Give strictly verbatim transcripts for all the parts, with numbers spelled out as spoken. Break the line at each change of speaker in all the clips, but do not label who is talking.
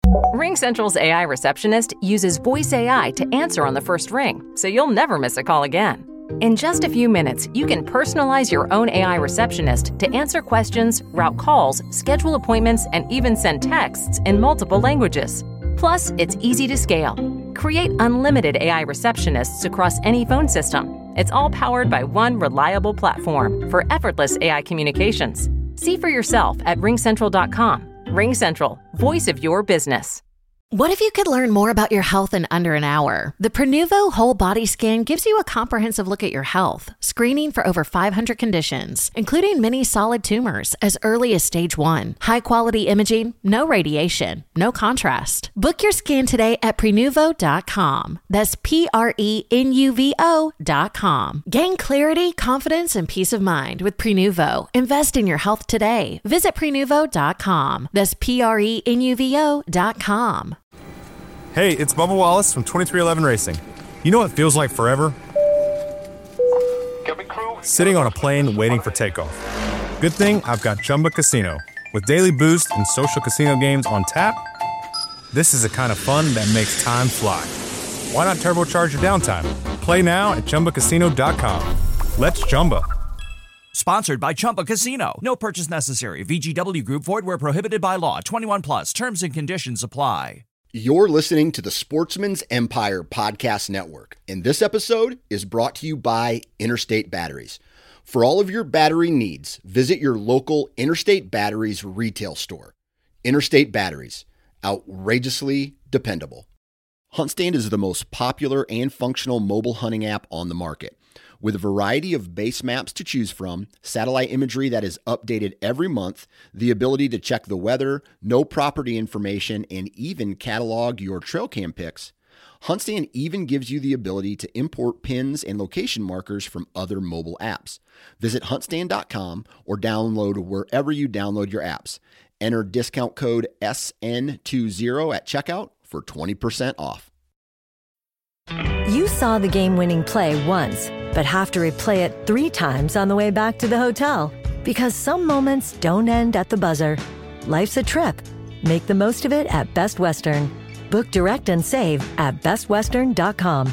RingCentral's A I receptionist uses voice A I to answer on the first ring, so you'll never miss a call again. In just a few minutes, you can personalize your own A I receptionist to answer questions, route calls, schedule appointments, and even send texts in multiple languages. Plus, it's easy to scale. Create unlimited A I receptionists across any phone system. It's all powered by one reliable platform for effortless A I communications. See for yourself at ring central dot com. RingCentral, voice of your business.
What if you could learn more about your health in under an hour? The Prenuvo Whole Body Scan gives you a comprehensive look at your health, screening for over five hundred conditions, including many solid tumors as early as stage one. High-quality imaging, no radiation, no contrast. Book your scan today at prenuvo dot com. That's P R E N U V O dot com. Gain clarity, confidence, and peace of mind with Prenuvo. Invest in your health today. Visit prenuvo dot com. That's P R E N U V O dot com.
Hey, it's Bubba Wallace from twenty-three eleven Racing. You know what feels like forever? Sitting on a plane waiting for takeoff. Good thing I've got Chumba Casino. With daily boost and social casino games on tap, this is the kind of fun that makes time fly. Why not turbocharge your downtime? Play now at chumba casino dot com. Let's Chumba.
Sponsored by Chumba Casino. No purchase necessary. V G W Group. Void where prohibited by law. twenty-one plus. Terms and conditions apply.
You're listening to the Sportsman's Empire Podcast Network, and this episode is brought to you by Interstate Batteries. For all of your battery needs, visit your local Interstate Batteries retail store. Interstate Batteries, outrageously dependable. HuntStand is the most popular and functional mobile hunting app on the market. With a variety of base maps to choose from, satellite imagery that is updated every month, the ability to check the weather, know property information, and even catalog your trail cam pics, HuntStand even gives you the ability to import pins and location markers from other mobile apps. Visit hunt stand dot com or download wherever you download your apps. Enter discount code S N twenty at checkout for twenty percent off.
You saw the game-winning play once, but have to replay it three times on the way back to the hotel. Because some moments don't end at the buzzer. Life's a trip. Make the most of it at Best Western. Book direct and save at best western dot com.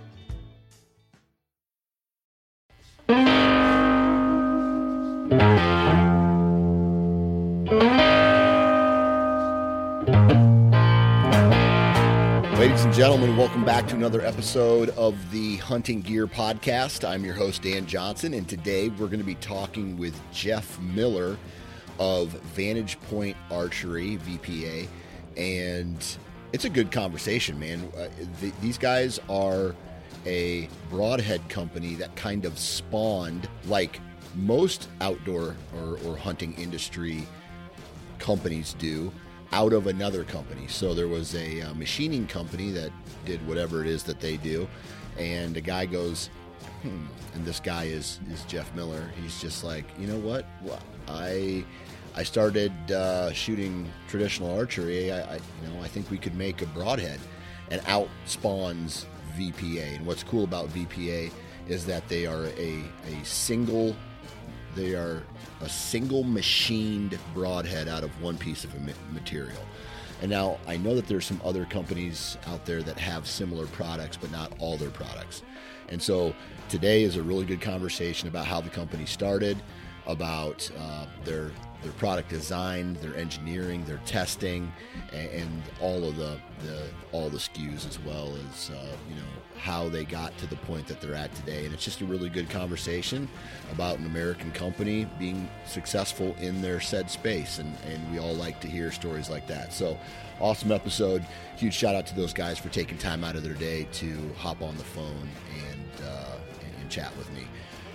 Ladies and gentlemen, welcome back to another episode of the Hunting Gear Podcast. I'm your host, Dan Johnson, and today we're going to be talking with Jeff Miller of Vantage Point Archery, V P A, and it's a good conversation, man. Uh, th- these guys are a broadhead company that kind of spawned, like most outdoor or, or hunting industry companies do, out of another company. So there was a uh, machining company that did whatever it is that they do, and a guy goes, hmm, and this guy is is Jeff Miller. He's just like, you know what? Well, I I started uh, shooting traditional archery. I, I you know I think we could make a broadhead, and out spawns V P A. And what's cool about V P A is that they are a a single they are a single machined broadhead out of one piece of material. And now I know that there's some other companies out there that have similar products, but not all their products. And so today is a really good conversation about how the company started, about uh, their their product design, their engineering, their testing, and, and all of the, the all the S K Us, as well as uh, you know how they got to the point that they're at today. And it's just a really good conversation about an American company being successful in their said space, and, and we all like to hear stories like that. So awesome episode. Huge shout out to those guys for taking time out of their day to hop on the phone and uh, and, and chat with me.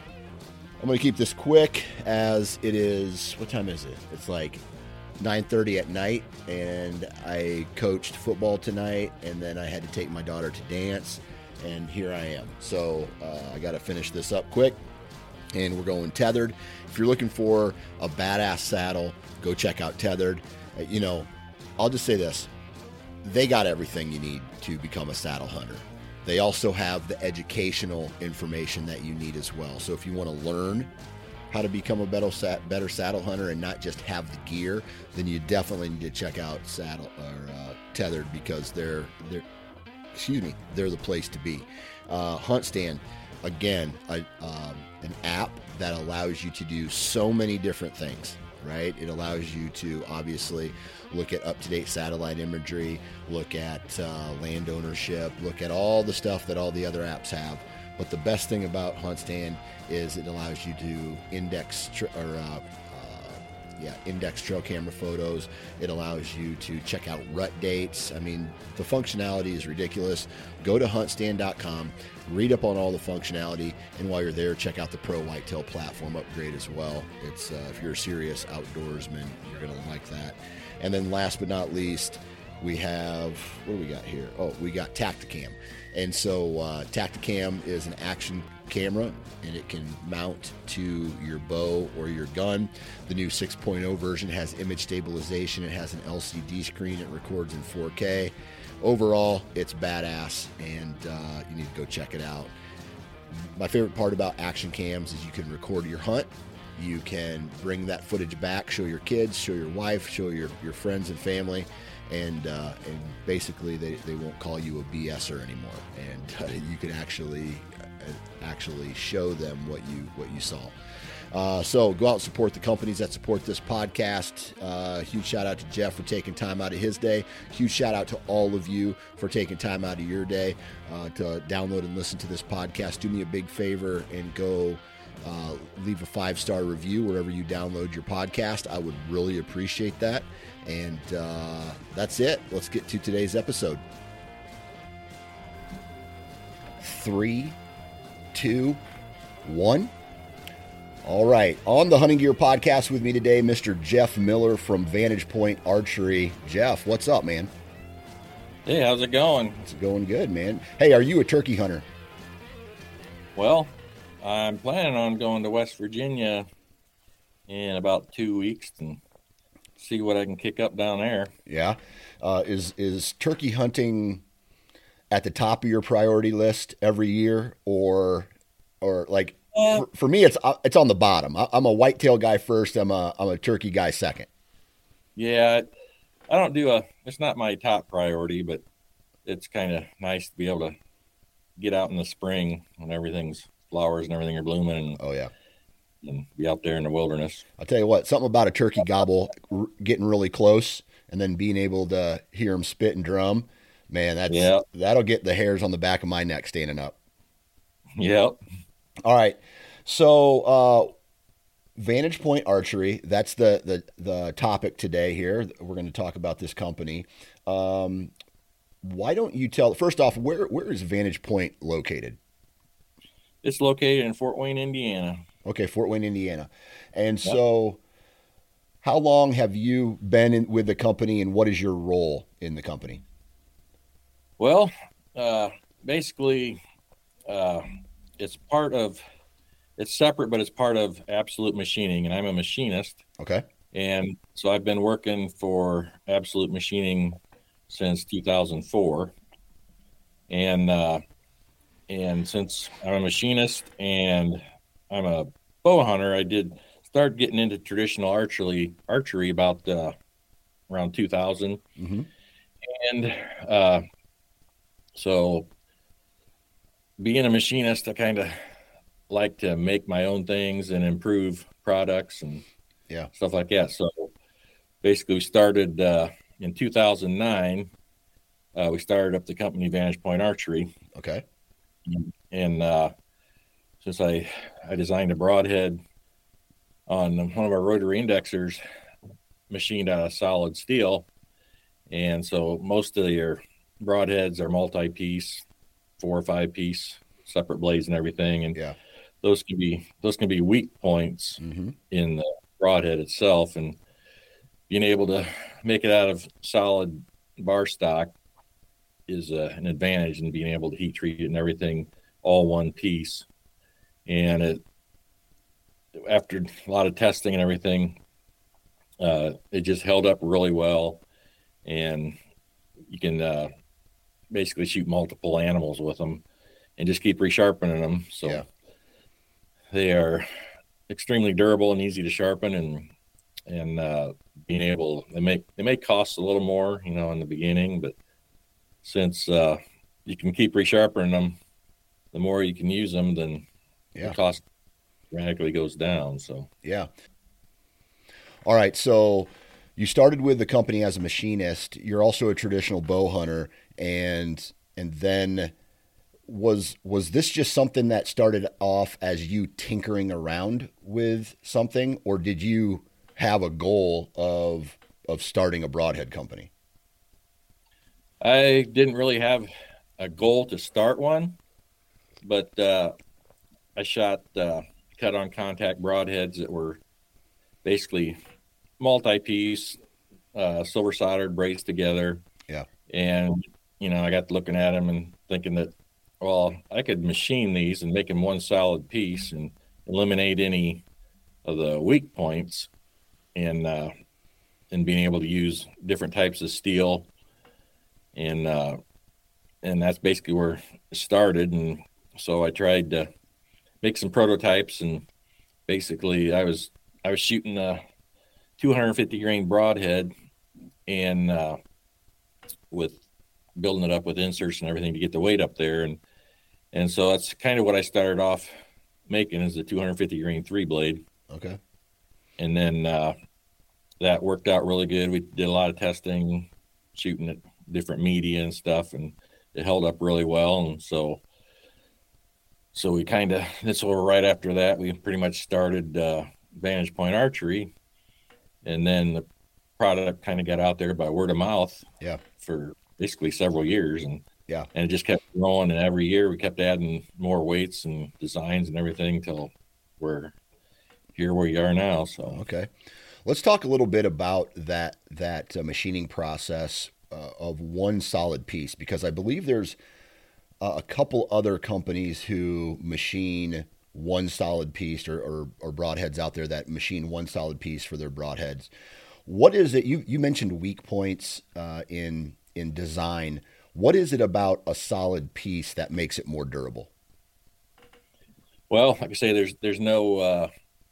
I'm going to keep this quick, as it is, what time is it? It's like nine thirty at night, and I coached football tonight, and then I had to take my daughter to dance, and here I am. So uh, I got to finish this up quick, and we're going Tethered. If you're looking for a badass saddle, go check out Tethered. Uh, you know, I'll just say this. They got everything you need to become a saddle hunter. They also have the educational information that you need as well. So if you want to learn how to become a better, better saddle hunter and not just have the gear, then you definitely need to check out saddle or uh, tethered because they're they're excuse me they're the place to be. Uh, HuntStand, again, a, um, an app that allows you to do so many different things. Right? It allows you to obviously look at up-to-date satellite imagery, look at uh, land ownership, look at all the stuff that all the other apps have. But the best thing about HuntStand is it allows you to index tr- or uh, yeah, index trail camera photos. It allows you to check out rut dates. I mean, the functionality is ridiculous. Go to hunt stand dot com, read up on all the functionality, and while you're there, check out the Pro Whitetail platform upgrade as well. It's uh, if you're a serious outdoorsman, you're going to like that. And then last but not least, we have, what do we got here? Oh, we got Tacticam. And so uh, Tacticam is an action camera, and it can mount to your bow or your gun. The new six point oh version has image stabilization. It has an L C D screen. It records in four K. Overall, it's badass, and uh, you need to go check it out. My favorite part about action cams is you can record your hunt. You can bring that footage back, show your kids, show your wife, show your, your friends and family. And uh, and basically, they, they won't call you a BSer anymore, and uh, you can actually uh, actually show them what you what you saw. Uh, so go out and support the companies that support this podcast. Uh, huge shout out to Jeff for taking time out of his day. Huge shout out to all of you for taking time out of your day uh, to download and listen to this podcast. Do me a big favor and go uh, leave a five-star review wherever you download your podcast. I would really appreciate that. And uh, that's it. Let's get to today's episode. Three, two, one. All right. On the Hunting Gear Podcast with me today, Mister Jeff Miller from Vantage Point Archery. Jeff, what's up, man?
Hey, how's it going?
It's going good, man. Hey, are you a turkey hunter?
Well, I'm planning on going to West Virginia in about two weeks and see what I can kick up down there.
Yeah. Uh, is is turkey hunting at the top of your priority list every year, or or like uh, for, for me it's it's on the bottom. I, I'm a whitetail guy first. I'm a I'm a turkey guy second.
Yeah, I don't do a. It's not my top priority, but it's kind of nice to be able to get out in the spring when everything's flowers and everything are blooming. And,
oh yeah.
And be out there in the wilderness.
I'll tell you what, something about a turkey gobble r- getting really close and then being able to hear them spit and drum, man, that's yeah. that'll get the hairs on the back of my neck standing up.
Yep.
All right. So uh, Vantage Point Archery, that's the, the, the topic today here. We're going to talk about this company. Um, why don't you tell, first off, where where is Vantage Point located?
It's located in Fort Wayne, Indiana.
Okay, Fort Wayne, Indiana. And yep. So how long have you been in, with the company, and what is your role in the company?
Well, uh, basically, uh, it's part of, it's separate, but it's part of Absolute Machining, and I'm a machinist.
Okay.
And so I've been working for Absolute Machining since two thousand four. And, uh, and since I'm a machinist and I'm a bow hunter, I did start getting into traditional archery archery about uh, around two thousand.
Mm-hmm.
And uh, so being a machinist, I kind of like to make my own things and improve products and
yeah,
stuff like that. So basically we started uh, in two thousand nine. Uh, we started up the company Vantage Point Archery.
Okay.
And uh, since I, I designed a broadhead on one of our rotary indexers machined out of solid steel. And so most of your broadheads are multi-piece, four or five piece, separate blades and everything. And
yeah,
those can be, those can be weak points
mm-hmm.
in the broadhead itself. And being able to make it out of solid bar stock is uh, an advantage in being able to heat treat it and everything all one piece. And it, after a lot of testing and everything, uh, it just held up really well. And you can uh, basically shoot multiple animals with them and just keep resharpening them. So
yeah.
They are extremely durable and easy to sharpen. And and uh, being able they make they may cost a little more, you know, in the beginning, but since uh, you can keep resharpening them, the more you can use them, then
yeah.
the cost dramatically goes down. So
yeah. All right, so you started with the company as a machinist. You're also a traditional bow hunter, and and then was was this just something that started off as you tinkering around with something, or did you have a goal of of starting a broadhead company?
I didn't really have a goal to start one, but uh, I shot uh, cut on contact broadheads that were basically multi-piece, uh, silver soldered, braced together.
Yeah.
And, you know, I got looking at them and thinking that, well, I could machine these and make them one solid piece and eliminate any of the weak points, and, uh, and being able to use different types of steel. And, uh, and that's basically where it started. And so I tried to make some prototypes, and basically I was, I was shooting a two hundred fifty grain broadhead, and uh, with building it up with inserts and everything to get the weight up there. And, and so that's kind of what I started off making, is the two hundred fifty grain three blade.
Okay.
And then uh, that worked out really good. We did a lot of testing, shooting at different media and stuff, and it held up really well. And so, so we kind of, this was right after that, we pretty much started uh, Vantage Point Archery. And then the product kind of got out there by word of mouth.
Yeah.
For basically several years, and
yeah,
and it just kept growing. And every year we kept adding more weights and designs and everything till we're here where you are now. So
okay, let's talk a little bit about that that uh, machining process uh, of one solid piece, because I believe there's uh, a couple other companies who machine one solid piece, or, or, or broadheads out there that machine one solid piece for their broadheads. What is it? You, you mentioned weak points uh, in, in design. What is it about a solid piece that makes it more durable?
Well, like I say, there's, there's no uh,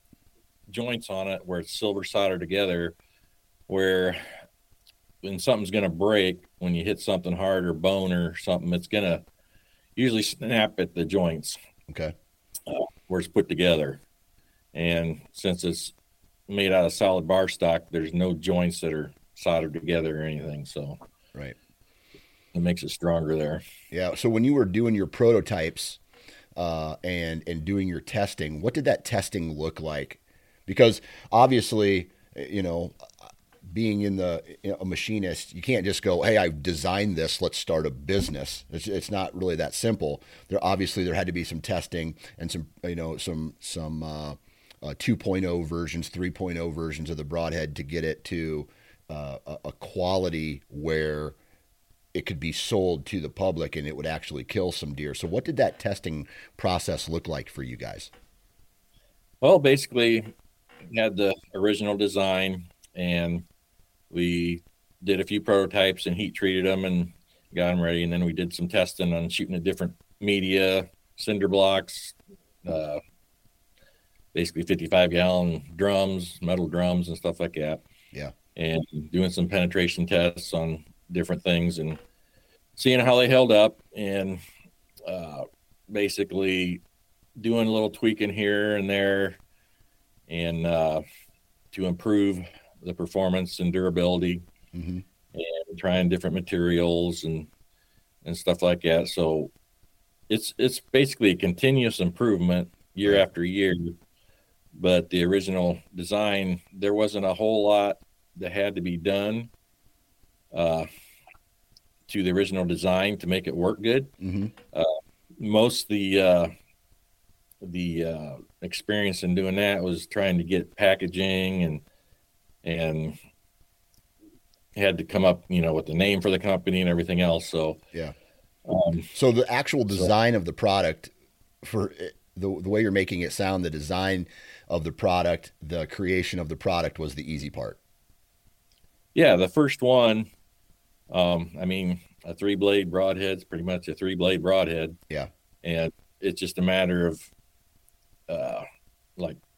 joints on it where it's silver soldered together, where when something's going to break, when you hit something hard or bone or something, it's going to usually snap at the joints.
Okay.
Uh, where it's put together. And since it's made out of solid bar stock, there's no joints that are soldered together or anything. So
right,
it makes it stronger there.
Yeah. So when you were doing your prototypes uh, and and doing your testing, what did that testing look like? Because obviously, you know, being in the you know, a machinist, you can't just go, hey, I've designed this, let's start a business. It's, it's not really that simple. There obviously there had to be some testing and some you know some some uh, uh, two point oh versions, three point oh versions of the broadhead to get it to uh, a, a quality where it could be sold to the public and it would actually kill some deer. So what did that testing process look like for you guys?
Well, basically, we had the original design, and we did a few prototypes and heat treated them and got them ready. And then we did some testing on shooting at different media, cinder blocks, uh, basically fifty-five gallon drums, metal drums and stuff like that.
Yeah.
And doing some penetration tests on different things and seeing how they held up, and uh, basically doing a little tweaking here and there, and uh, to improve the performance and durability,
mm-hmm.
and trying different materials and and stuff like that. So it's it's basically a continuous improvement year after year. But the original design, there wasn't a whole lot that had to be done uh, to the original design to make it work good.
Mm-hmm.
Uh, most the uh, the uh, experience in doing that was trying to get packaging and and had to come up, you know, with the name for the company and everything else. So
yeah.
Um,
so the actual design
so,
of the product, for the the way you're making it sound, the design of the product, the creation of the product was the easy part.
Yeah, the first one, um, I mean, a three blade broadhead's pretty much a three blade broadhead.
Yeah.
And it's just a matter of uh, like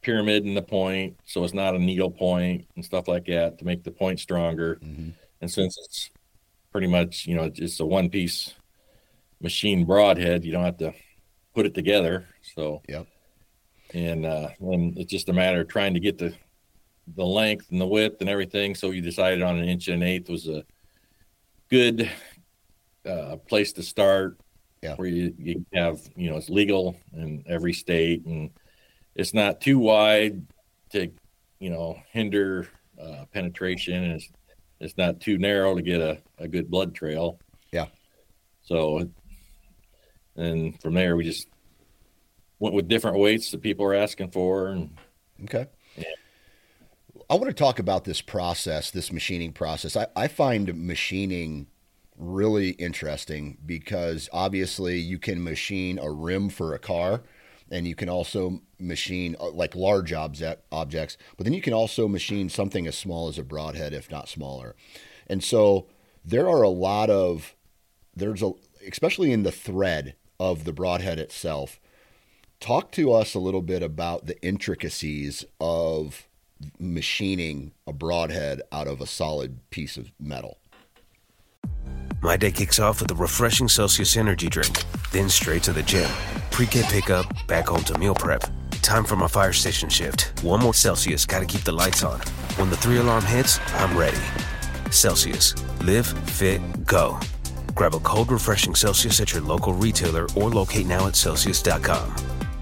pyramid in the point, so it's not a needle point and stuff like that to make the point stronger. Mm-hmm. And since it's pretty much, you know, it's a one piece machine broadhead, you don't have to put it together. So,
yep.
And, uh, and it's just a matter of trying to get the, the length and the width and everything. So you decided on an inch and an eighth was a good uh, place to start.
Yeah.
Where you, you have, you know, it's legal in every state, and it's not too wide to, you know, hinder uh, penetration, and it's, it's not too narrow to get a, a good blood trail.
Yeah.
So, and from there, we just went with different weights that people are asking for. And,
okay.
Yeah.
I want to talk about this process, this machining process. I, I find machining really interesting because obviously you can machine a rim for a car, and you can also machine uh, like large object, objects, but then you can also machine something as small as a broadhead, if not smaller. And so there are a lot of, there's a, especially in the thread of the broadhead itself. Talk to us a little bit about the intricacies of machining a broadhead out of a solid piece of metal.
My day kicks off with a refreshing Celsius energy drink, then straight to the gym. Pre-K pickup, back home to meal prep. Time for my fire station shift. One more Celsius, gotta keep the lights on. When the three alarm hits, I'm ready. Celsius, live, fit, go. Grab a cold, refreshing Celsius at your local retailer or locate now at Celsius dot com.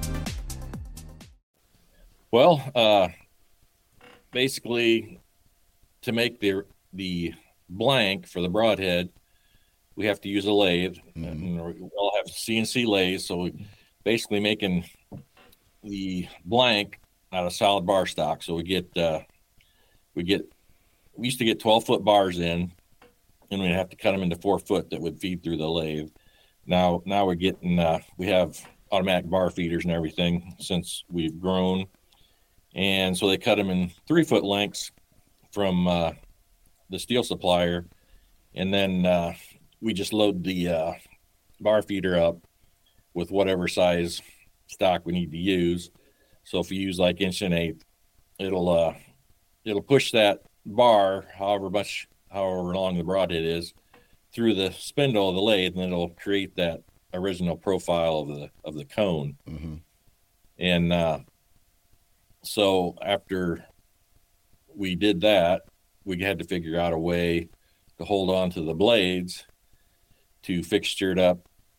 Well, uh, basically, to make the the blank for the broadhead, we have to use a lathe. Mm-hmm. And we all have C N C lathes, so we basically making the blank out of solid bar stock. So we get uh, we get we used to get twelve foot bars in, and we'd have to cut them into four foot that would feed through the lathe. Now now we're getting uh, we have automatic bar feeders and everything since we've grown, and so they cut them in three foot lengths from uh, the steel supplier, and then uh, we just load the uh, bar feeder up with whatever size stock we need to use. So if you use like inch and eighth, it'll uh, it'll push that bar however much however long the broadhead is through the spindle of the lathe, and it'll create that original profile of the of the cone. Mm-hmm. And uh, so after we did that, we had to figure out a way to hold on to the blades, to fixture it up,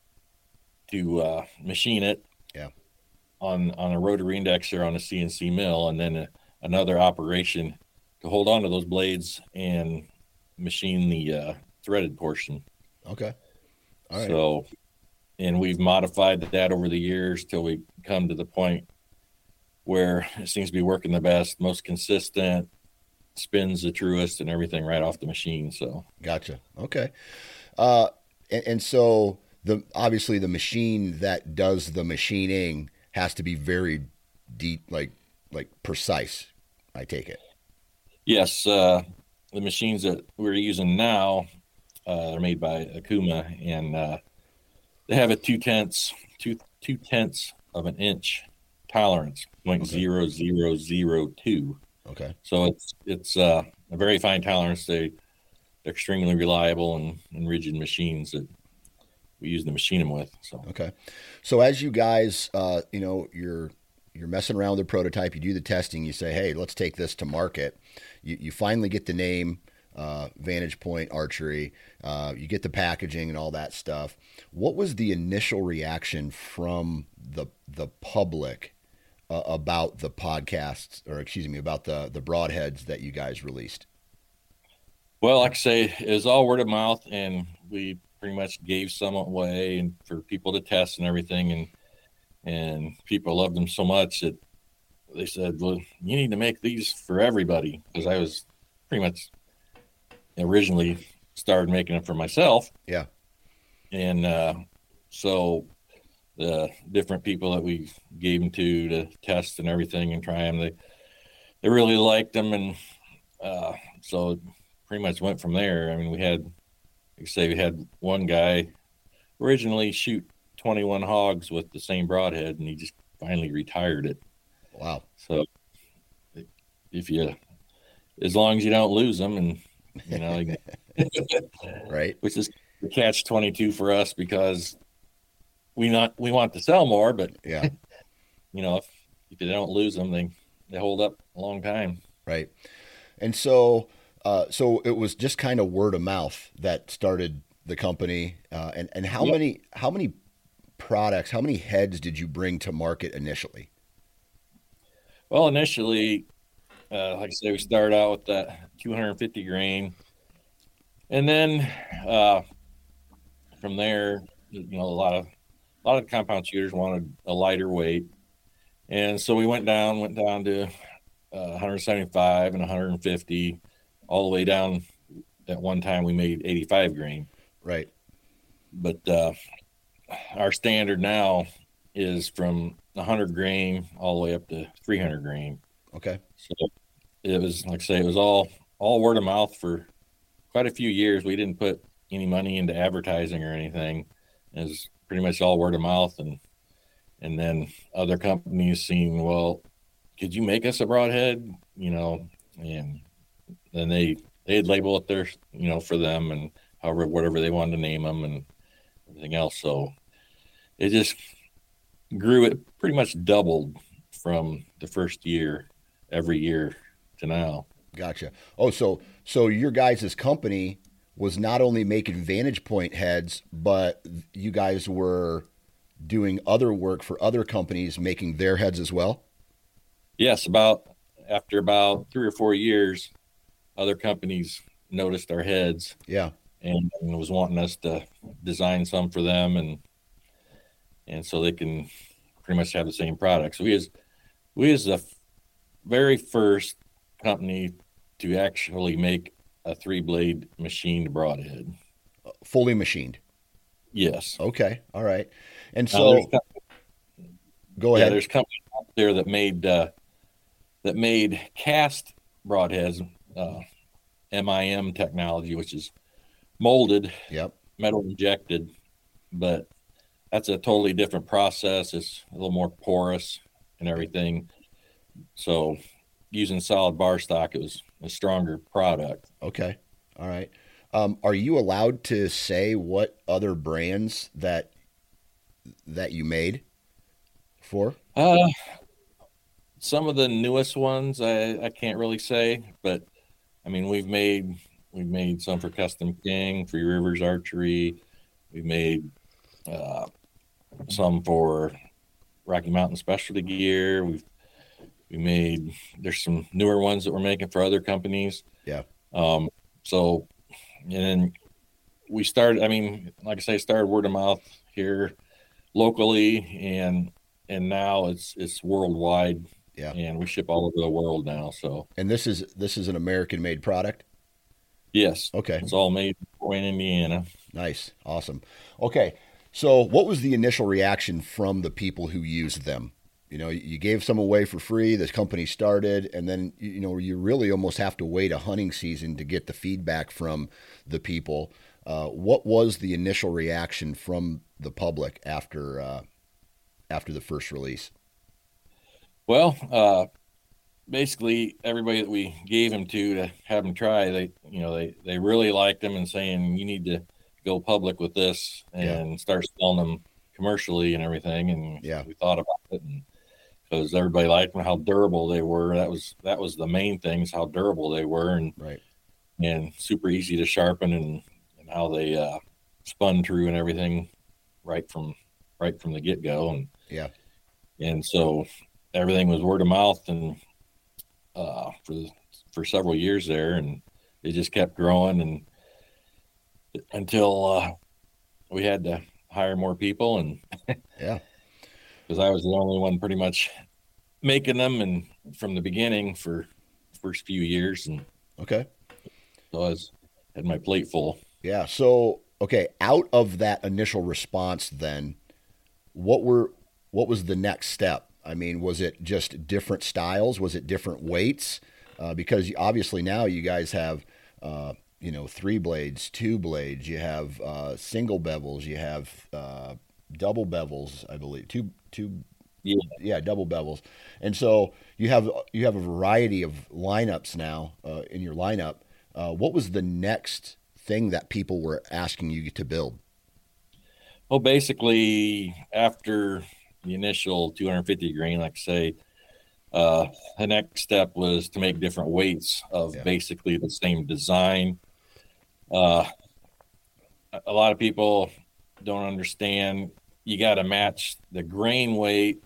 to uh, machine it
yeah.
on on a rotary indexer on a C N C mill, and then a, another operation to hold on to those blades and machine the uh, threaded portion.
Okay. All right.
So, and we've modified that over the years till we come to the point where it seems to be working the best, most consistent, spins the truest, and everything right off the machine. So
gotcha. Okay. Uh, and, and so the obviously the machine that does the machining has to be very deep, like like precise. I take it.
Yes, uh, the machines that we're using now uh, are made by Akuma, and uh, they have a two tenths, two two tenths of an inch tolerance, point
okay.
zero zero zero two.
Okay.
So it's it's uh, a very fine tolerance. They they're extremely reliable and, and rigid machines that we use to machine them with. So
okay. So as you guys, uh, you know, you're you're messing around with the prototype, you do the testing, you say, hey, let's take this to market. You you finally get the name, uh, Vantage Point Archery. Uh, you get the packaging and all that stuff. What was the initial reaction from the the public uh, about the podcasts, or excuse me, about the the broadheads that you guys released?
Well, like I say, it was all word of mouth, and we pretty much gave some away and for people to test and everything, and and people loved them so much that they said, well, you need to make these for everybody, because I was pretty much originally started making them for myself.
Yeah.
And uh, so the different people that we gave them to to test and everything and try them, they, they really liked them. And uh, so pretty much went from there. I mean, we had, like I say, we had one guy originally shoot twenty-one hogs with the same broadhead, and he just finally retired it.
Wow.
So if you, as long as you don't lose them, and you know, you
right,
which is the catch twenty-two for us, because we not we want to sell more, but
yeah,
you know, if if you don't lose them, they they hold up a long time.
right. And so, uh, so it was just kind of word of mouth that started the company. Uh, and and how
Yep.
many how many products, how many heads did you bring to market initially?
Well, initially, uh, like I say, we started out with that two hundred fifty grain, and then uh, from there, you know, a lot of a lot of compound shooters wanted a lighter weight, and so we went down, went down to uh, one seventy-five and one fifty, all the way down. At one time, we made eighty-five grain,
Right.
but uh, our standard now is from one hundred grain all the way up to three hundred grain.
Okay.
So it was, like I say, it was all all word of mouth for quite a few years. We didn't put any money into advertising or anything. It was pretty much all word of mouth, and and then other companies seeing, well, could you make us a broadhead? You know, and then they they'd label it their, you know, for them, and however whatever they wanted to name them and everything else. So it just grew. It pretty much doubled from the first year every year to now.
Gotcha. Oh, so so your guys' company was not only making Vantage Point heads, but you guys were doing other work for other companies, making their heads as well?
Yes, about after about three or four years, other companies noticed our heads.
Yeah.
And, and was wanting us to design some for them, and and so they can pretty much have the same products. So we as we as the f- very first company to actually make a three blade machined broadhead.
Fully machined.
Yes.
Okay. All right. And
Now,
so
there's com-
go
yeah,
ahead.
there's companies out there that made uh, that made cast broadheads, uh, M I M technology, which is molded,
Yep.
metal injected, but that's a totally different process. It's a little more porous and everything. So using solid bar stock, it was a stronger product.
Okay. All right. Um, are you allowed to say what other brands that that you made for?
Uh, some of the newest ones I, I can't really say, but I mean, we've made we've made some for Custom King, Three Rivers Archery. We've made uh, some for Rocky Mountain Specialty Gear. We've we made there's some newer ones that we're making for other companies.
Yeah.
Um, so and then we started. I mean, like I say, started word of mouth here locally, and and now it's it's worldwide.
Yeah.
And we ship all over the world now. So
And this is this is an American made product?
yes,
Okay.
it's all made in Indiana.
Nice. Awesome. Okay. So what was the initial reaction from the people who used them? You know, you gave some away for free, this company started, and then, you know, you really almost have to wait a hunting season to get the feedback from the people. Uh, what was the initial reaction from the public after uh, after the first release?
Well, uh, basically everybody that we gave them to to have them try, they, you know, they, they really liked them and saying, you need to go public with this and
Yeah.
start selling them commercially and everything. And
Yeah.
we thought about it, and because everybody liked them, how durable they were. That was, that was the main thing, is how durable they were, and,
Right.
and super easy to sharpen, and, and how they uh, spun through and everything right from, right from the get go. And,
Yeah.
and so everything was word of mouth, and uh, for for several years there, and it just kept growing, and until uh, we had to hire more people, and
Yeah.
because I was the only one pretty much making them, and from the beginning for the first few years, and
Okay.
so I was had my plate full.
Yeah. So, okay, out of that initial response then, what were what was the next step? I mean, was it just different styles? Was it different weights? Uh, because obviously now you guys have, uh, you know, three blades, two blades. You have uh, single bevels. You have uh, double bevels, I believe. Two, two,
Yeah.
yeah, double bevels. And so you have you have a variety of lineups now uh, in your lineup. Uh, what was the next thing that people were asking you to build?
Well, basically, after the initial two hundred fifty grain, like I say, uh, the next step was to make different weights of
Yeah.
basically the same design. Uh, a lot of people don't understand. You got to match the grain weight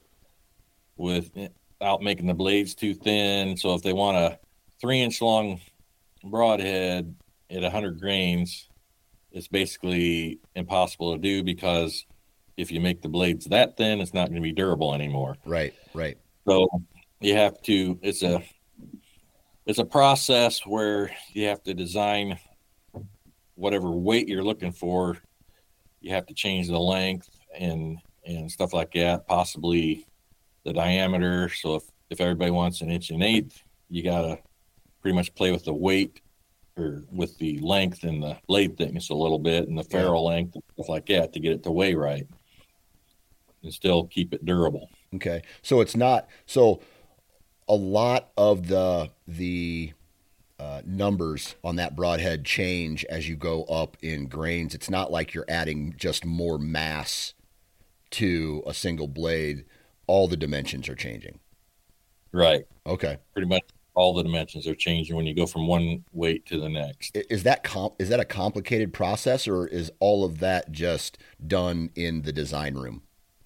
without making the blades too thin. So if they want a three inch long broadhead at one hundred grains, it's basically impossible to do, because if you make the blades that thin, it's not going to be durable anymore.
Right, right.
So you have to, it's a, it's a process where you have to design whatever weight you're looking for. You have to change the length and, and stuff like that, possibly the diameter. So if, if everybody wants an inch and eighth, you got to pretty much play with the weight or with the length and the blade thickness a little bit, and the ferrule yeah. length and stuff like that, to get it to weigh right and still keep it durable.
Okay. So it's not, so a lot of the, the, uh, numbers on that broadhead change as you go up in grains. It's not like you're adding just more mass to a single blade. All the dimensions are changing.
Right.
Okay.
Pretty much all the dimensions are changing when you go from one weight to the next.
Is that comp, is that a complicated process, or is all of that just done in the design room?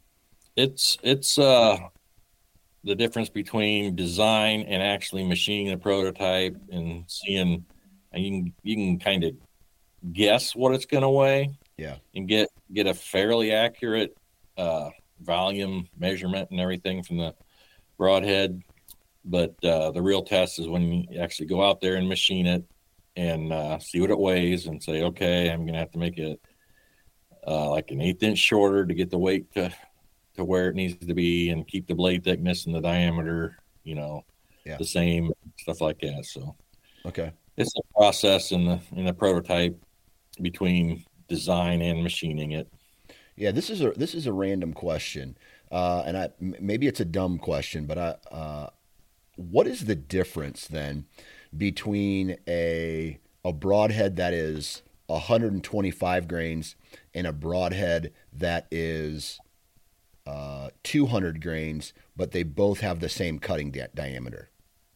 It's, it's, uh, the difference between design and actually machining a prototype and seeing, and you can, you can kind of guess what it's going to weigh.
Yeah. And
get, get a fairly accurate, uh, volume measurement and everything from the broadhead. But, uh, the real test is when you actually go out there and machine it and, uh, see what it weighs and say, okay, I'm going to have to make it, uh, like an eighth inch shorter to get the weight to, to where it needs to be, and keep the blade thickness and the diameter, you know, yeah. the same, stuff like that. So,
okay.
It's a process in the, in the prototype between design and machining it.
Yeah. This is a, this is a random question. Uh, and I, m- maybe it's a dumb question, but I, uh, what is the difference then between a, a broadhead that is one hundred twenty-five grains and a broadhead that is Uh, two hundred grains, but they both have the same cutting di- diameter?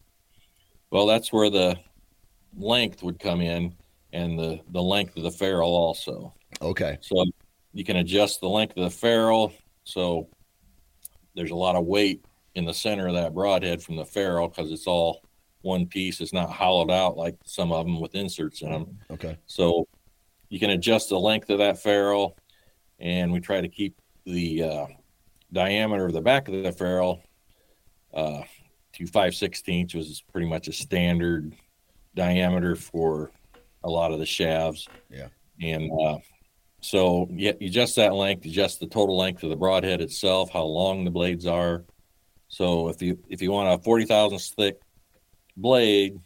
Well, that's where the length would come in, and the, the length of the ferrule also.
Okay.
So you can adjust the length of the ferrule. So there's a lot of weight in the center of that broadhead from the ferrule, because it's all one piece. It's not hollowed out like some of them with inserts in them.
Okay.
So you can adjust the length of that ferrule, and we try to keep the uh, diameter of the back of the ferrule uh, to five sixteenths, which is pretty much a standard diameter for a lot of the shafts.
Yeah. And
uh, so yeah, you adjust that length, adjust the total length of the broadhead itself, how long the blades are. So if you if you want a forty thousandths thick blade,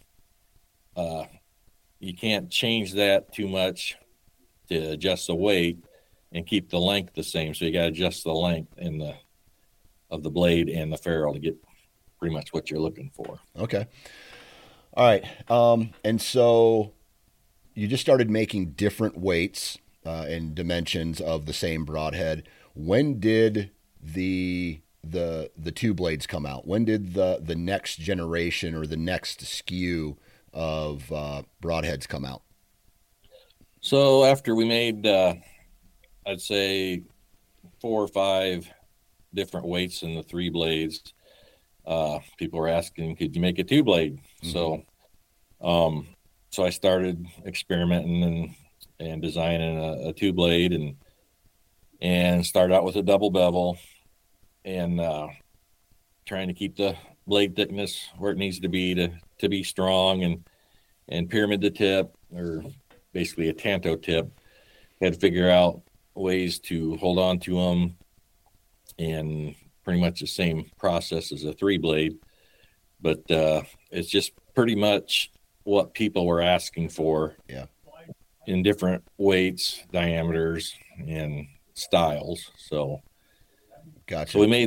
uh, you can't change that too much to adjust the weight and keep the length the same. So you got to adjust the length in the of the blade and the ferrule to get pretty much what you're looking for.
Okay. All right. Um, and so you just started making different weights uh, and dimensions of the same broadhead. When did the the the two blades come out? When did the the next generation or the next S K U of uh, broadheads come out?
So after we made, uh, I'd say four or five different weights in the three blades, uh, people were asking, could you make a two blade? Mm-hmm. So, um, so I started experimenting and, and designing a, a two blade, and, and started out with a double bevel, and, uh, trying to keep the blade thickness where it needs to be to, to be strong, and, and pyramid the tip, or basically a tanto tip. Had to figure out ways to hold on to them, and pretty much the same process as a three blade, but uh, it's just pretty much what people were asking for.
Yeah.
In different weights, diameters, and styles. So,
gotcha.
So we made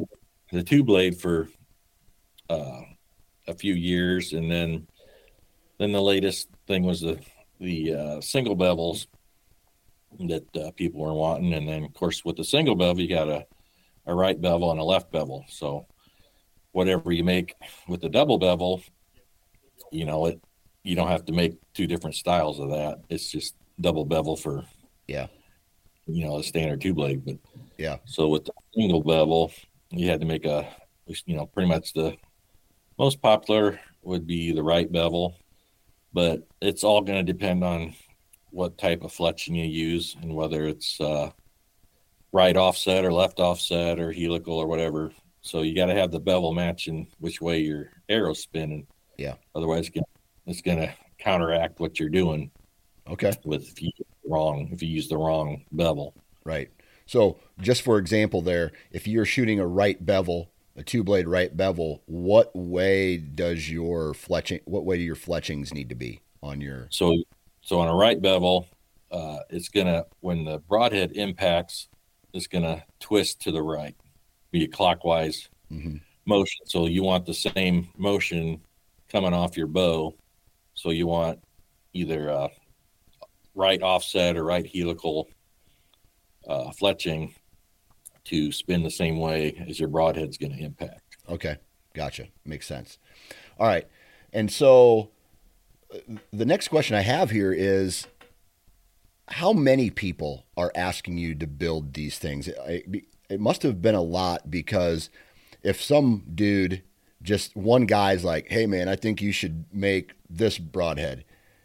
the two blade for uh, a few years, and then then the latest thing was the the uh, single bevels that uh, people were wanting, and then of course with the single bevel you got a a right bevel and a left bevel. So whatever you make with the double bevel, you know, it you don't have to make two different styles of that. It's just double bevel for
yeah,
you know, a standard two blade. But
yeah,
so with the single bevel, you had to make a, you know, pretty much the most popular would be the right bevel, but it's all going to depend on what type of fletching you use and whether it's uh, right offset or left offset or helical or whatever. So you got to have the bevel matching which way your arrow's spinning.
Yeah.
Otherwise, it's going to counteract what you're doing.
Okay.
With if you wrong, if you use the wrong bevel.
Right. So just for example, there, if you're shooting a right bevel, a two blade right bevel, what way does your fletching? What way do your fletchings need to be on your?
So, so on a right bevel, uh, it's gonna when the broadhead impacts, it's gonna twist to the right, be a clockwise
mm-hmm.
motion. So you want the same motion coming off your bow. So you want either uh, right offset or right helical uh, fletching to spin the same way as your broadhead's going to impact.
Okay, gotcha. Makes sense. All right, and so the next question I have here is, how many people are asking you to build these things? It, it must have been a lot, because if some dude, just one guy's like, hey man, I think you should make this broadhead.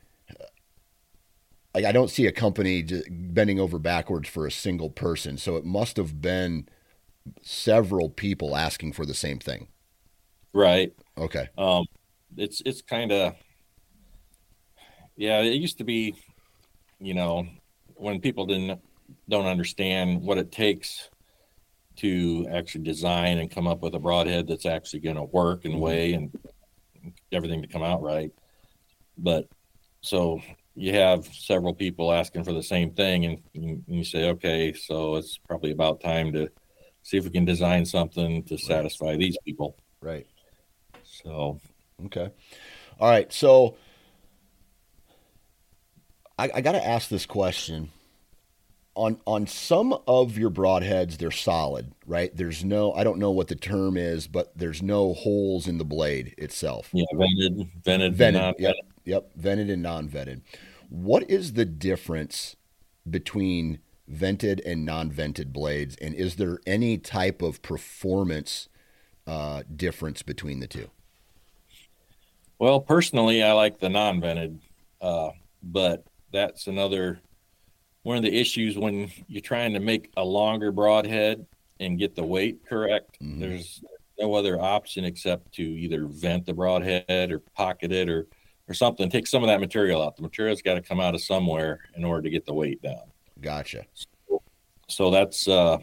Like, I don't see a company just bending over backwards for a single person. So it must have been several people asking for the same thing.
Right.
Okay.
Um, it's, it's kind of, yeah, it used to be, you know, when people didn't, don't understand what it takes to actually design and come up with a broadhead that's actually going to work and weigh and everything to come out right. But so you have several people asking for the same thing, and you, you say, okay, so it's probably about time to see if we can design something to satisfy right. these people.
Right.
So,
okay. All right. So I, I got to ask this question. On on some of your broadheads, they're solid, right? There's no, I don't know what the term is, but there's no holes in the blade itself.
Yeah, vented, vented,
vented. Yep, yep, vented and non-vented. What is the difference between vented and non-vented blades, and is there any type of performance uh, difference between the two?
Well, personally, I like the non-vented, uh, but that's another one of the issues when you're trying to make a longer broadhead and get the weight correct. Mm-hmm. There's no other option except to either vent the broadhead or pocket it or or something. Take some of that material out. The material's got to come out of somewhere in order to get the weight down.
Gotcha.
So, so that's uh,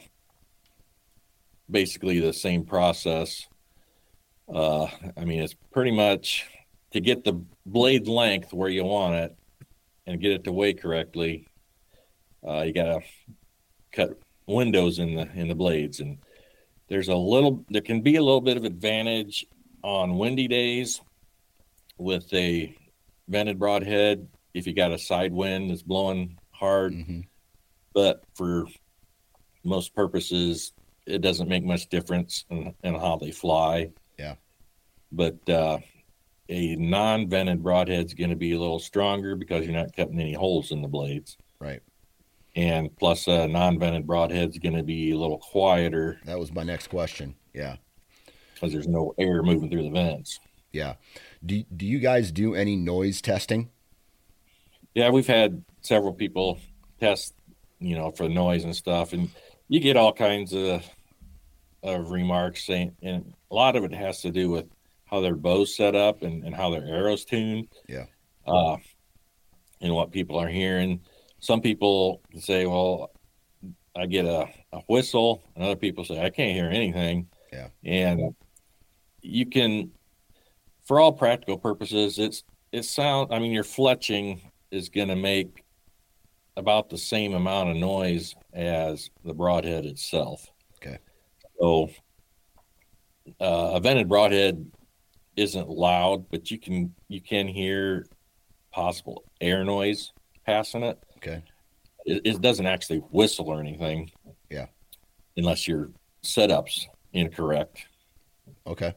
basically the same process. Uh, I mean, it's pretty much to get the blade length where you want it and get it to weigh correctly. Uh, you got to cut windows in the in the blades, and there's a little there can be a little bit of advantage on windy days with a vented broadhead if you got a side wind that's blowing hard. Mm-hmm. But for most purposes, it doesn't make much difference in, in how they fly.
Yeah.
But uh, a non-vented broadhead is going to be a little stronger because you're not cutting any holes in the blades.
Right.
And plus a non-vented broadhead is going to be a little quieter.
That was my next question. Yeah.
Because there's no air moving through the vents.
Yeah. Do, do you guys do any noise testing?
Yeah, we've had several people test, you know, for noise and stuff. And you get all kinds of, of remarks saying, and a lot of it has to do with how their bow's set up and, and how their arrow's tuned.
Yeah.
Uh, and what people are hearing. Some people say, well, I get a, a whistle, and other people say, I can't hear anything.
Yeah.
And you can, for all practical purposes, it's, it sound, I mean, your fletching is going to make about the same amount of noise as the broadhead itself.
Okay.
So uh, a vented broadhead isn't loud, but you can you can hear possible air noise passing it.
Okay.
It, it doesn't actually whistle or anything.
Yeah.
Unless your setup's incorrect.
Okay.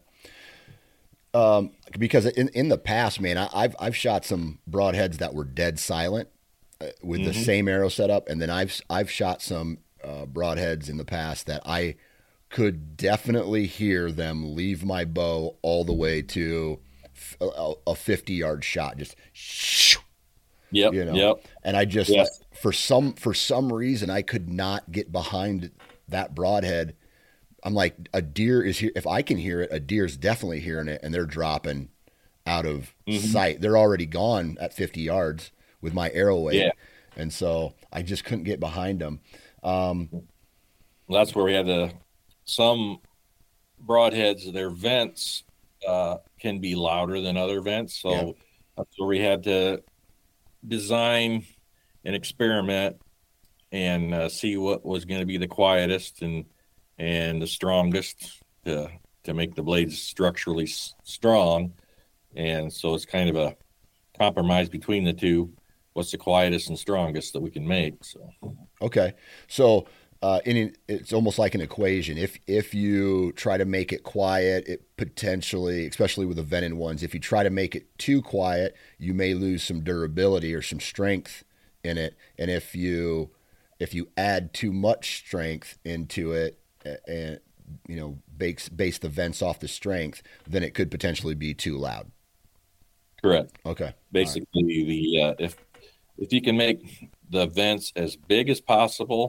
Um, because in, in the past, man, I, I've I've shot some broadheads that were dead silent uh, with mm-hmm. the same arrow setup, and then I've I've shot some uh, broadheads in the past that I could definitely hear them leave my bow all the way to a, a fifty yard shot, just shoo,
yep,
you know.
Yep.
And I just
yes.
for some for some reason I could not get behind that broadhead. I'm like, a deer is here. If I can hear it, a deer's definitely hearing it, and they're dropping out of mm-hmm. sight. They're already gone at fifty yards with my arrow weight.
Yeah.
And so I just couldn't get behind them. Um,
well, that's where we had the, some broadheads, their vents uh, can be louder than other vents. So yeah. that's where we had to design and experiment and uh, see what was going to be the quietest and, and the strongest to to make the blades structurally s- strong. And so it's kind of a compromise between the two. What's the quietest and strongest that we can make? So
okay, so uh, in it's almost like an equation. If if you try to make it quiet, it potentially, especially with the vented ones, if you try to make it too quiet, you may lose some durability or some strength in it. And if you if you add too much strength into it, and you know base base the vents off the strength, then it could potentially be too loud.
Correct.
Okay.
Basically, right. the uh, if if you can make the vents as big as possible,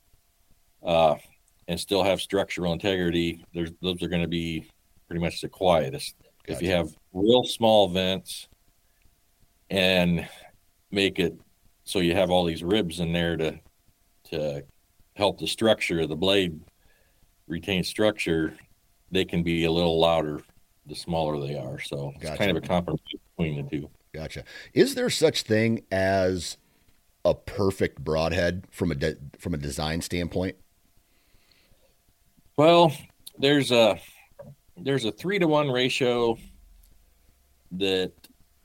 uh, and still have structural integrity, there's those are going to be pretty much the quietest. Gotcha. If you have real small vents and make it so you have all these ribs in there to to help the structure of the blade retain structure, they can be a little louder the smaller they are. So it's gotcha. Kind of a compromise between the two.
Gotcha. Is there such thing as a perfect broadhead from a de- from a design standpoint?
Well, there's a there's a three to one ratio that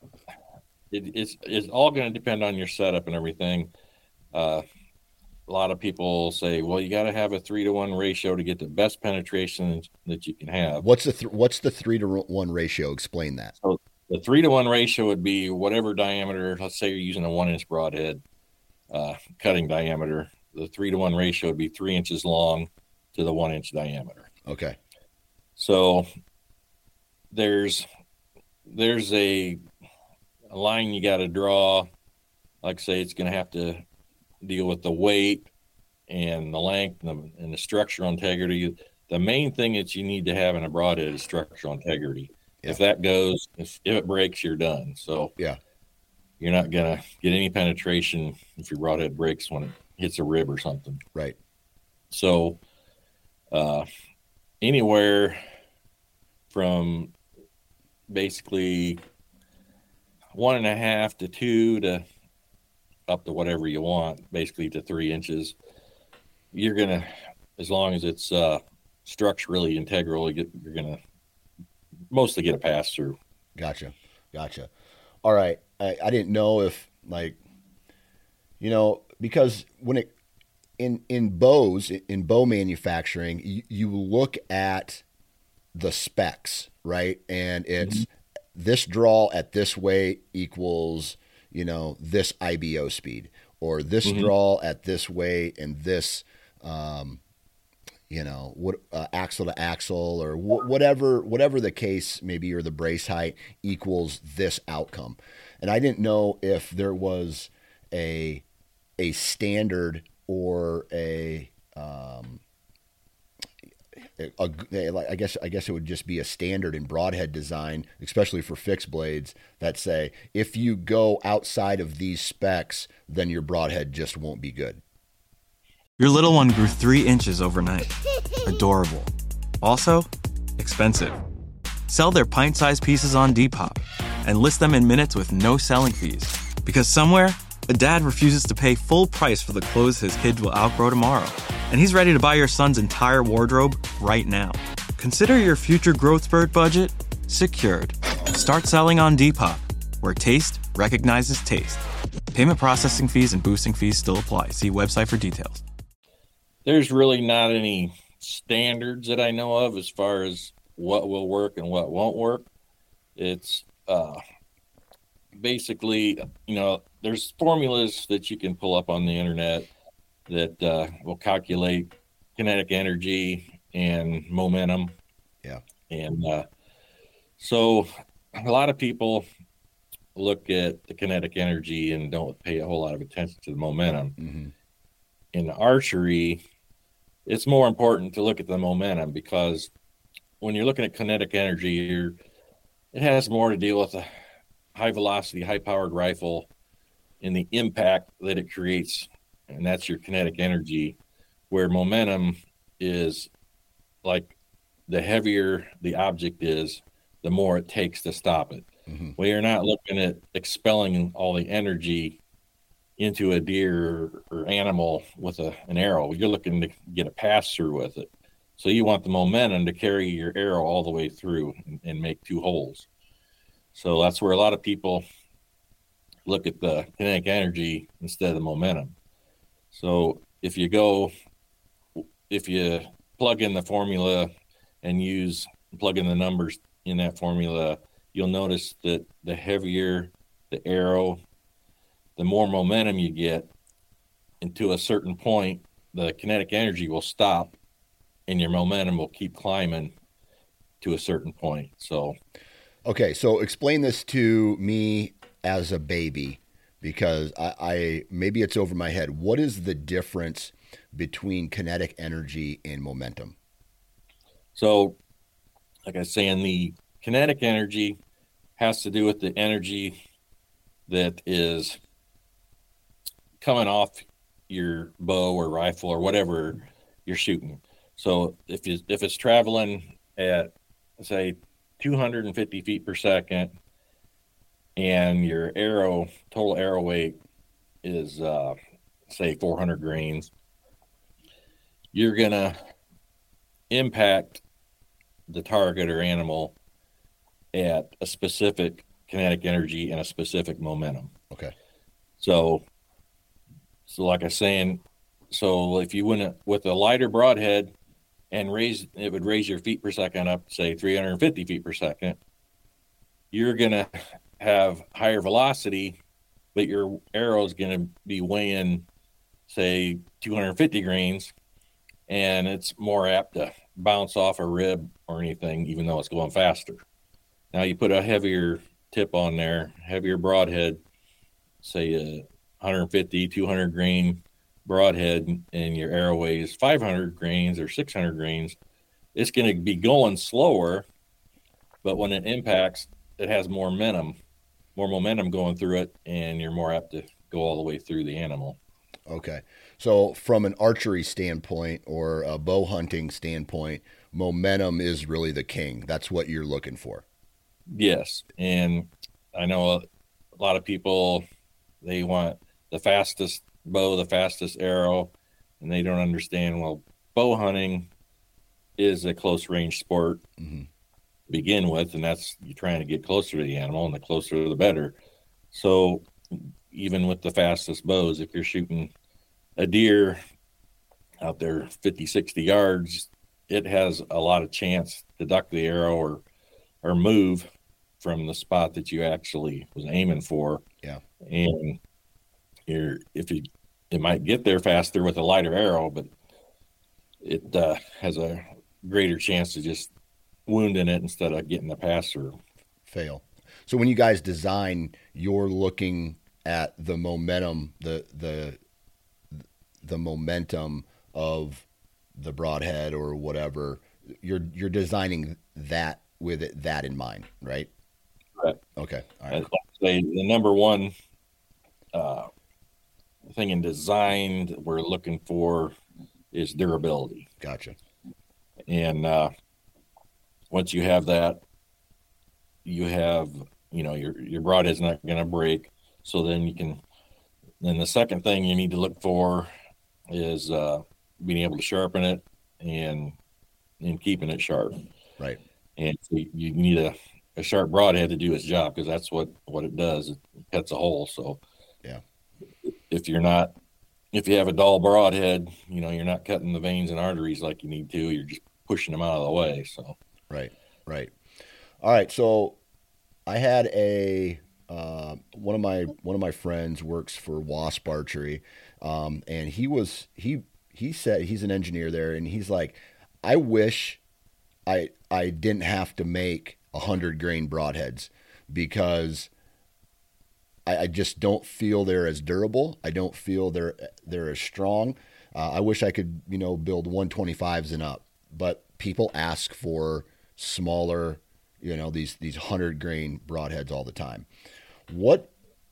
it, it's it's all going to depend on your setup and everything. Uh, A lot of people say, well, you got to have a three to one ratio to get the best penetration that you can have.
What's the th- what's the three to one ratio? Explain that.
So the three to one ratio would be whatever diameter. Let's say you're using a one inch broadhead uh, cutting diameter. The three to one ratio would be three inches long to the one inch diameter.
Okay.
So there's there's a, a line you got to draw. Like I say, it's going to have to deal with the weight and the length and the, and the structural integrity. The main thing that you need to have in a broadhead is structural integrity. Yeah. If that goes, if, if it breaks, you're done. So
yeah,
you're not going to get any penetration if your broadhead breaks when it hits a rib or something.
Right.
So uh, anywhere from basically one and a half to two to up to whatever you want, basically to three inches. You're going to, as long as it's uh, structurally integral, you're going to mostly get a pass through.
Gotcha. Gotcha. All right. I, I didn't know if, like, you know, because when it, in, in bows, in bow manufacturing, you, you look at the specs, right? And it's mm-hmm. this draw at this weight equals, you know, this I B O speed, or this mm-hmm. draw at this weight and this, um, you know, what uh, axle to axle, or wh- whatever, whatever the case may be, or the brace height equals this outcome. And I didn't know if there was a a standard or a, um, a, a, a I guess I guess it would just be a standard in broadhead design, especially for fixed blades, that say if you go outside of these specs, then your broadhead just won't be good.
Your little one grew three inches overnight. Adorable. Also, expensive. Sell their pint-sized pieces on Depop and list them in minutes with no selling fees. Because somewhere, a dad refuses to pay full price for the clothes his kids will outgrow tomorrow. And he's ready to buy your son's entire wardrobe right now. Consider your future growth spurt budget secured. Start selling on Depop, where taste recognizes taste. Payment processing fees and boosting fees still apply. See website for details.
There's really not any standards that I know of as far as what will work and what won't work. It's uh, basically, you know, there's formulas that you can pull up on the internet that uh, will calculate kinetic energy and momentum.
Yeah.
And uh, so a lot of people look at the kinetic energy and don't pay a whole lot of attention to the momentum.
Mm-hmm.
In archery, it's more important to look at the momentum, because when you're looking at kinetic energy, you're, it has more to deal with a high velocity, high powered rifle and the impact that it creates. And that's your kinetic energy, where momentum is like the heavier the object is, the more it takes to stop it.
Mm-hmm.
Well, you're not looking at expelling all the energy into a deer or animal with a, an arrow. You're looking to get a pass through with it. So you want the momentum to carry your arrow all the way through and, and make two holes. So that's where a lot of people look at the kinetic energy instead of the momentum. So if you go, if you plug in the formula and use, plug in the numbers in that formula, you'll notice that the heavier the arrow, the more momentum you get, and to a certain point, the kinetic energy will stop and your momentum will keep climbing to a certain point. So,
okay. So explain this to me as a baby, because I, I maybe it's over my head. What is the difference between kinetic energy and momentum?
So like I was saying, the kinetic energy has to do with the energy that is coming off your bow or rifle or whatever you're shooting. So if you, if it's traveling at, say, two hundred fifty feet per second, and your arrow, total arrow weight is, uh, say, four hundred grains, you're going to impact the target or animal at a specific kinetic energy and a specific momentum.
Okay.
So, so like I was saying, so if you went with a lighter broadhead and raise, it would raise your feet per second up, say three hundred fifty feet per second, you're going to have higher velocity, but your arrow is going to be weighing, say, two hundred fifty grains, and it's more apt to bounce off a rib or anything, even though it's going faster. Now you put a heavier tip on there, heavier broadhead, say a one hundred fifty, two hundred grain broadhead, and your arrow weighs five hundred grains or six hundred grains, it's going to be going slower, but when it impacts, it has more momentum, more momentum going through it, and you're more apt to go all the way through the animal.
Okay. So from an archery standpoint or a bow hunting standpoint, momentum is really the king. That's what you're looking for.
Yes. And I know a, a lot of people, they want the fastest bow, the fastest arrow, and they don't understand, well, bow hunting is a close range sport mm-hmm. to begin with, and that's, you're trying to get closer to the animal, and the closer the better. So even with the fastest bows, if you're shooting a deer out there fifty, sixty yards, it has a lot of chance to duck the arrow or or move from the spot that you actually was aiming for.
Yeah.
And you're, if you, it might get there faster with a lighter arrow, but it uh, has a greater chance to just wounding it instead of getting the pass through.
Fail. So when you guys design, you're looking at the momentum, the the the momentum of the broadhead or whatever. You're you're designing that with it, that in mind, right?
Right.
Okay. All right.
I'd say the number one uh, thing in design that we're looking for is durability.
Gotcha.
And uh, once you have that, you have, you know, your your broadhead's not going to break. So then you can. Then the second thing you need to look for is uh, being able to sharpen it and and keeping it sharp.
Right.
And so you need a, a sharp broadhead to do its job, because that's what, what it does. It cuts a hole. So
yeah,
if you're not, if you have a dull broadhead, you know, you're not cutting the veins and arteries like you need to. You're just pushing them out of the way. So
right, right. All right. So I had a uh, one of my one of my friends works for Wasp Archery, um, and he was he he said he's an engineer there, and he's like, I wish I I didn't have to make a hundred grain broadheads, because I, I just don't feel they're as durable. I don't feel they're they're as strong. Uh, I wish I could, you know, build one twenty-fives and up, but people ask for smaller, you know, these these hundred grain broadheads all the time. What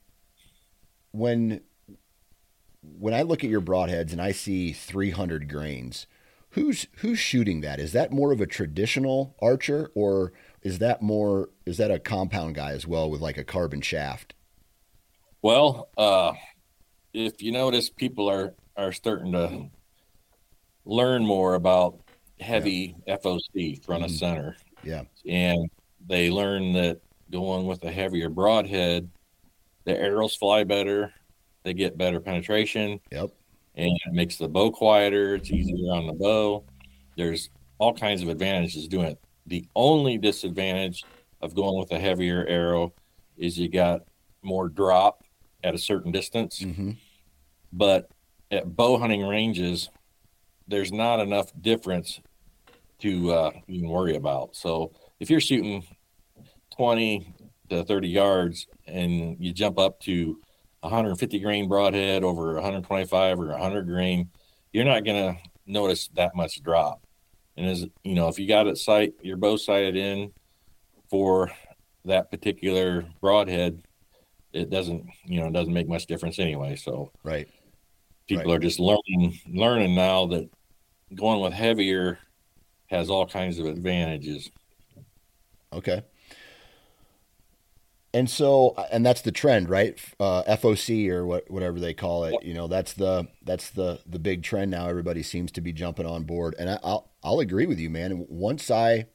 when when I look at your broadheads and I see three hundred grains, who's who's shooting that? Is that more of a traditional archer, or is that more is that a compound guy as well with like a carbon shaft?
Well, uh, if you notice, people are are starting to learn more about heavy yeah. F O C, front mm-hmm. of center.
Yeah.
And they learn that going with a heavier broadhead, the arrows fly better, they get better penetration.
Yep.
And it makes the bow quieter, it's easier on the bow. There's all kinds of advantages doing it. The only disadvantage of going with a heavier arrow is you got more drop at a certain distance.
Mm-hmm.
But at bow hunting ranges, there's not enough difference to uh, even worry about. So if you're shooting twenty to thirty yards and you jump up to one hundred fifty grain broadhead over one hundred twenty-five or one hundred grain, you're not going to notice that much drop. And as you know, if you got it sight, your bow sighted in for that particular broadhead, it doesn't, you know, it doesn't make much difference anyway. So
right.
People
right.
are just learning, learning now that going with heavier has all kinds of advantages.
Okay. And so, and that's the trend, right? Uh, F O C or what, whatever they call it. You know, that's the that's the the big trend now. Everybody seems to be jumping on board, and I, I'll I'll agree with you, man. Once I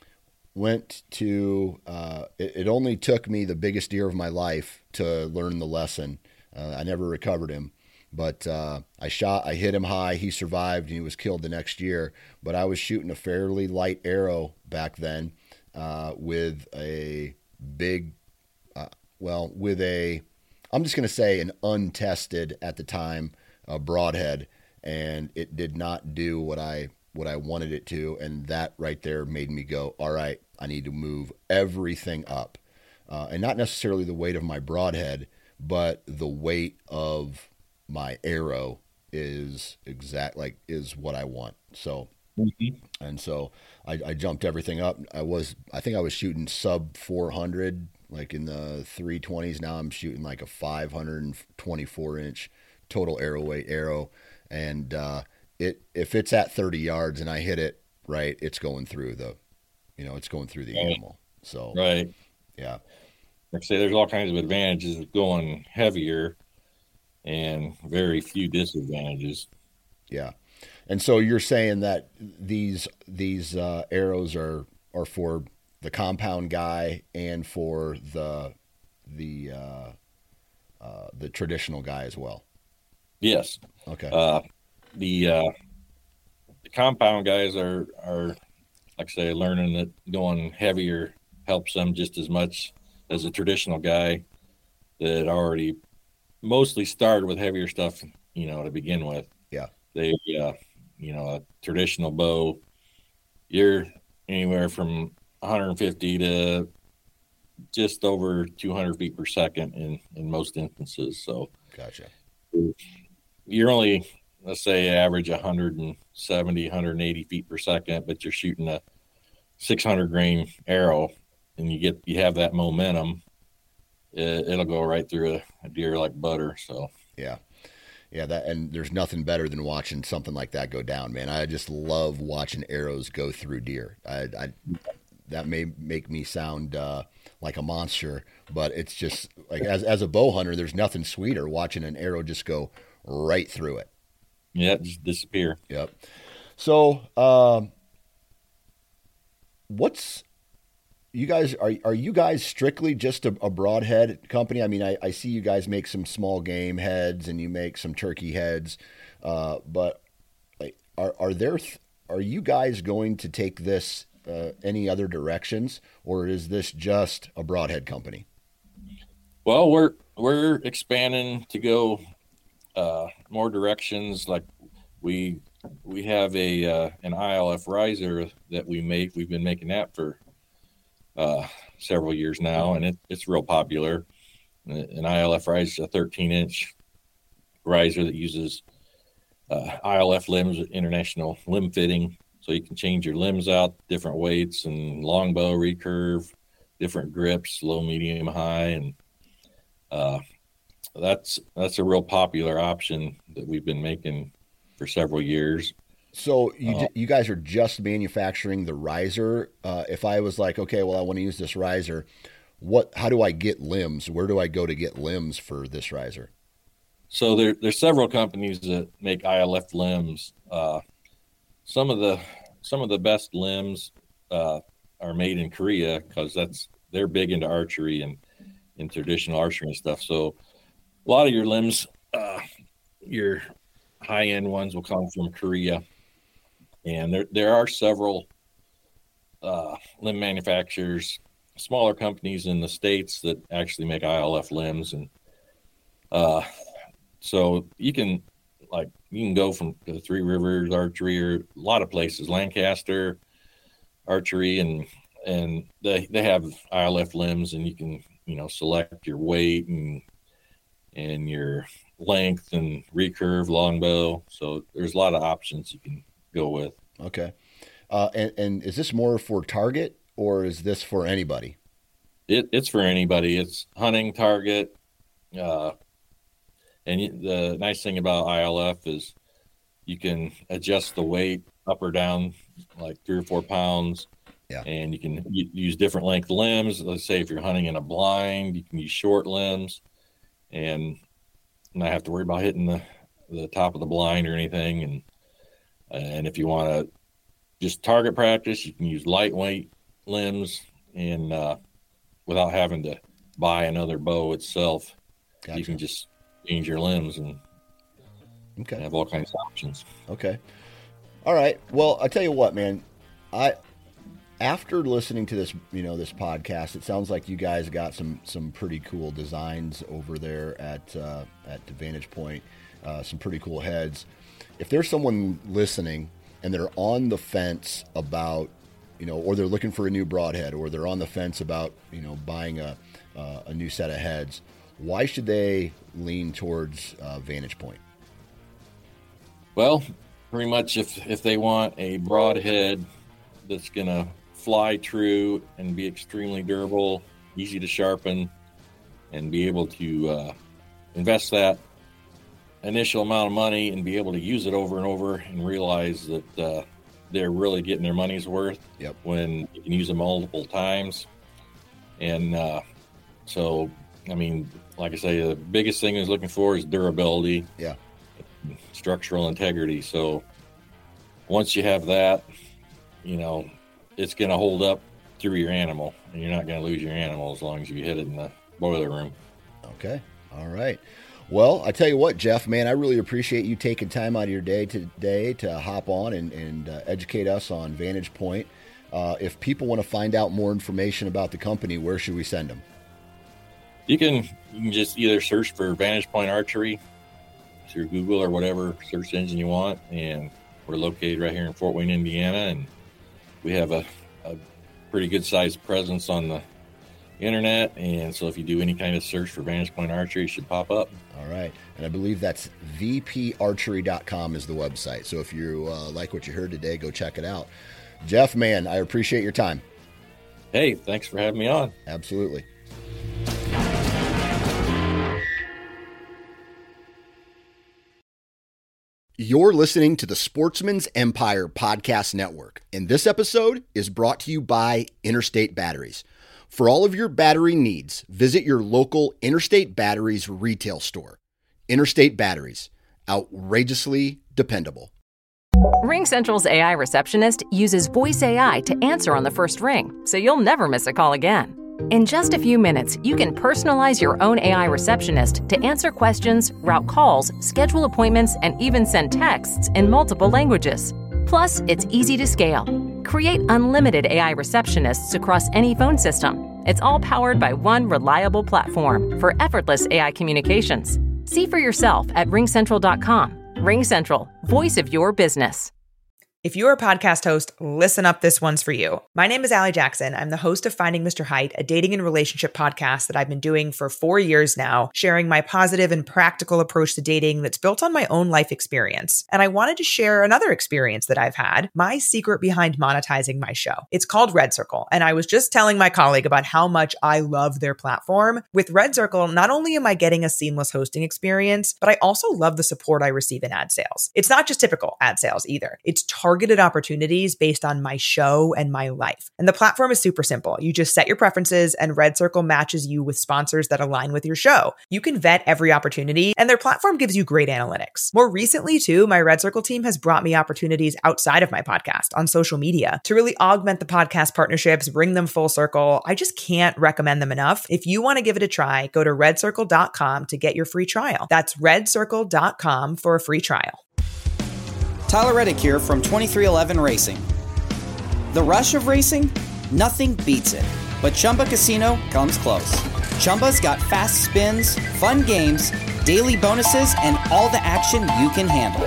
went to, uh, it, it only took me the biggest deer of my life to learn the lesson. Uh, I never recovered him. But uh, I shot, I hit him high. He survived, and he was killed the next year. But I was shooting a fairly light arrow back then uh, with a big, uh, well, with a, I'm just going to say an untested at the time uh, broadhead, and it did not do what I what I wanted it to. And that right there made me go, all right, I need to move everything up, uh, and not necessarily the weight of my broadhead, but the weight of my arrow is exact like is what I want. So,
mm-hmm.
and so I, I jumped everything up. I was, I think I was shooting sub four hundred, like in the three twenties. Now I'm shooting like a five twenty-four inch total arrow weight arrow. And, uh, it, if it's at thirty yards and I hit it right, it's going through the, you know, it's going through the
right.
animal. So,
right.
Yeah.
Like I say, there's all kinds of advantages of going heavier, and very few disadvantages.
Yeah. And so you're saying that these these uh, arrows are are for the compound guy and for the the uh, uh, the traditional guy as well.
Yes.
Okay.
Uh, the uh, the compound guys are are like I say, learning that going heavier helps them just as much as a traditional guy that already mostly started with heavier stuff, you know, to begin with.
Yeah.
They, uh, you know, a traditional bow, you're anywhere from one hundred fifty to just over two hundred feet per second in, in most instances. So,
gotcha.
You're only, let's say, average one hundred seventy, one hundred eighty feet per second, but you're shooting a six hundred grain arrow, and you get, you have that momentum. It'll go right through a, a deer like butter. So
yeah, yeah. That, and there's nothing better than watching something like that go down, man. I just love watching arrows go through deer. I, I that may make me sound uh, like a monster, but it's just like as as a bow hunter, there's nothing sweeter watching an arrow just go right through it.
Yeah, just disappear.
Yep. So, um, what's you guys are are you guys strictly just a, a broadhead company? I mean, I, I see you guys make some small game heads and you make some turkey heads, uh, but like, are are there are you guys going to take this uh, any other directions, or is this just a broadhead company?
Well, we're we're expanding to go uh, more directions. Like we we have a uh, an I L F riser that we make. We've been making that for uh, several years now, and it, it's real popular. An I L F riser is a thirteen inch riser that uses uh, I L F limbs, international limb fitting, so you can change your limbs out, different weights, and longbow, recurve, different grips, low, medium, high, and uh, that's that's a real popular option that we've been making for several years.
So you
uh,
you guys are just manufacturing the riser. Uh, if I was like, okay, well, I want to use this riser, what? How do I get limbs? Where do I go to get limbs for this riser?
So there there's several companies that make I L F limbs. Uh, some of the some of the best limbs uh, are made in Korea because that's they're big into archery and in traditional archery and stuff. So a lot of your limbs, uh, your high-end ones will come from Korea. And there there are several uh, limb manufacturers, smaller companies in the States that actually make I L F limbs. And uh, so you can, like, you can go from the Three Rivers Archery or a lot of places, Lancaster Archery, and and they, they have I L F limbs, and you can, you know, select your weight and and your length and recurve longbow. So there's a lot of options you can go with.
Okay. Uh, and, and is this more for target or is this for anybody?
It, it's for anybody. It's hunting, target. Uh, and the nice thing about I L F is you can adjust the weight up or down like three or four pounds.
Yeah.
And you can use different length limbs. Let's say if you're hunting in a blind, you can use short limbs and not have to worry about hitting the, the top of the blind or anything. And and if you want to just target practice, you can use lightweight limbs and uh, without having to buy another bow itself. Gotcha. You can just change your limbs and okay. have all kinds of options.
Okay. All right. Well, I tell you what, man, I, after listening to this, you know, this podcast, it sounds like you guys got some, some pretty cool designs over there at, uh, at the Vantage Point, uh, some pretty cool heads. If there's someone listening and they're on the fence about, you know, or they're looking for a new broadhead, or they're on the fence about, you know, buying a, uh, a new set of heads, why should they lean towards uh, Vantage Point?
Well, pretty much if, if they want a broadhead that's going to fly true and be extremely durable, easy to sharpen, and be able to uh, invest that initial amount of money and be able to use it over and over and realize that uh, they're really getting their money's worth.
Yep. When
you can use them multiple times. And uh, so, I mean, like I say, the biggest thing is looking for is durability.
Yeah.
Structural integrity. So once you have that, you know, it's going to hold up through your animal, and you're not going to lose your animal as long as you hit it in the boiler room.
Okay. All right. Well, I tell you what, Jeff, man, I really appreciate you taking time out of your day today to hop on and, and uh, educate us on Vantage Point. Uh, if people want to find out more information about the company, where should we send them?
You can you can just either search for Vantage Point Archery through Google or whatever search engine you want, and we're located right here in Fort Wayne, Indiana, and we have a, a pretty good sized presence on the internet, and so if you do any kind of search for Vantage Point Archery, it should pop up.
All right. And I believe that's v p archery dot com is the website. So if you uh, like what you heard today, go check it out. Jeff, man, I appreciate your time.
Hey, thanks for having me on.
Absolutely. You're listening to the Sportsman's Empire Podcast Network, and this episode is brought to you by Interstate Batteries. For all of your battery needs, visit your local Interstate Batteries retail store. Interstate Batteries, outrageously dependable.
RingCentral's A I receptionist uses voice A I to answer on the first ring, so you'll never miss a call again. In just a few minutes, you can personalize your own A I receptionist to answer questions, route calls, schedule appointments, and even send texts in multiple languages. Plus, it's easy to scale. Create unlimited A I receptionists across any phone system. It's all powered by one reliable platform for effortless A I communications. See for yourself at ring central dot com. RingCentral, voice of your business.
If you're a podcast host, listen up, this one's for you. My name is Allie Jackson. I'm the host of Finding Mister Height, a dating and relationship podcast that I've been doing for four years now, sharing my positive and practical approach to dating that's built on my own life experience. And I wanted to share another experience that I've had, my secret behind monetizing my show. It's called Red Circle, and I was just telling my colleague about how much I love their platform. With Red Circle, not only am I getting a seamless hosting experience, but I also love the support I receive in ad sales. It's not just typical ad sales either. It's targeted opportunities based on my show and my life. And the platform is super simple. You just set your preferences and Red Circle matches you with sponsors that align with your show. You can vet every opportunity and their platform gives you great analytics. More recently too, my Red Circle team has brought me opportunities outside of my podcast on social media to really augment the podcast partnerships, bring them full circle. I just can't recommend them enough. If you want to give it a try, go to red circle dot com to get your free trial. That's red circle dot com for a free trial.
Tyler Reddick here from twenty-three eleven Racing. The rush of racing? Nothing beats it. But Chumba Casino comes close. Chumba's got fast spins, fun games, daily bonuses, and all the action you can handle.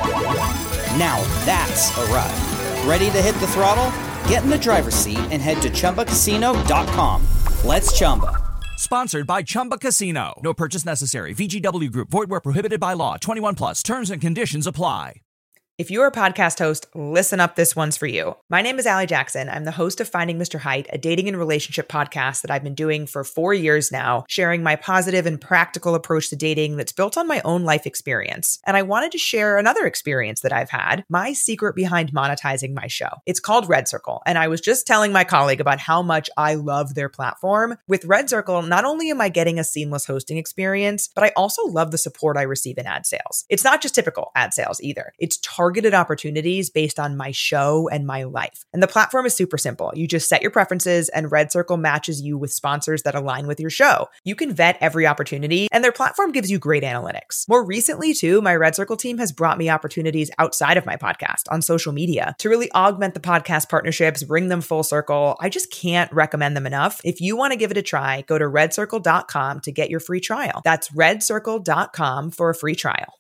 Now that's a ride. Ready to hit the throttle? Get in the driver's seat and head to chumba casino dot com. Let's Chumba.
Sponsored by Chumba Casino. No purchase necessary. V G W Group. Void where prohibited by law. twenty-one plus. Terms and conditions apply.
If you're a podcast host, listen up, this one's for you. My name is Allie Jackson. I'm the host of Finding Mister Height, a dating and relationship podcast that I've been doing for four years now, sharing my positive and practical approach to dating that's built on my own life experience. And I wanted to share another experience that I've had, my secret behind monetizing my show. It's called Red Circle, and I was just telling my colleague about how much I love their platform. With Red Circle, not only am I getting a seamless hosting experience, but I also love the support I receive in ad sales. It's not just typical ad sales either. It's targeted targeted opportunities based on my show and my life. And the platform is super simple. You just set your preferences and Red Circle matches you with sponsors that align with your show. You can vet every opportunity and their platform gives you great analytics. More recently too, my Red Circle team has brought me opportunities outside of my podcast on social media to really augment the podcast partnerships, bring them full circle. I just can't recommend them enough. If you want to give it a try, go to red circle dot com to get your free trial. That's red circle dot com for a free trial.